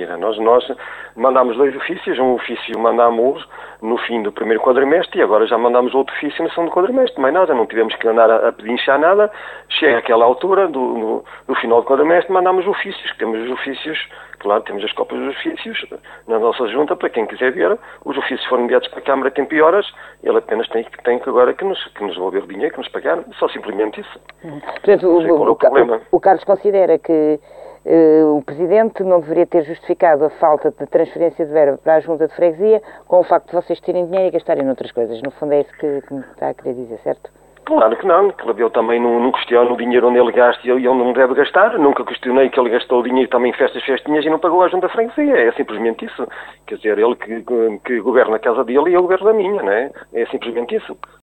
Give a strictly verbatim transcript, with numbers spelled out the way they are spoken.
Mira, nós, nós mandámos dois ofícios, um ofício mandámos no fim do primeiro quadrimestre e agora já mandámos outro ofício no segundo quadrimestre, mais nada, não tivemos que andar a, a pedinchar nada, chega aquela altura do, no, do final do quadrimestre, mandámos ofícios, temos os ofícios, claro, temos as cópias dos ofícios na nossa junta, para quem quiser ver, os ofícios foram enviados para a Câmara em tempo e horas, ele apenas tem, tem que agora que nos, que nos devolver o dinheiro, que nos pagar, só simplesmente isso. Portanto, o, o, o, o Carlos considera que uh, o Presidente não deveria ter justificado a falta de transferência de verba para a Junta de Freguesia com o facto de vocês terem dinheiro e gastarem noutras coisas. No fundo é isso que, que me está a querer dizer, certo? Claro que não, que eu também não, não questiono o dinheiro onde ele gasta e onde não deve gastar, nunca questionei que ele gastou o dinheiro também em festas, festinhas e não pagou a Junta de Freguesia, é simplesmente isso. Quer dizer, ele que, que governa a casa dele e eu governo a minha, não é? É simplesmente isso.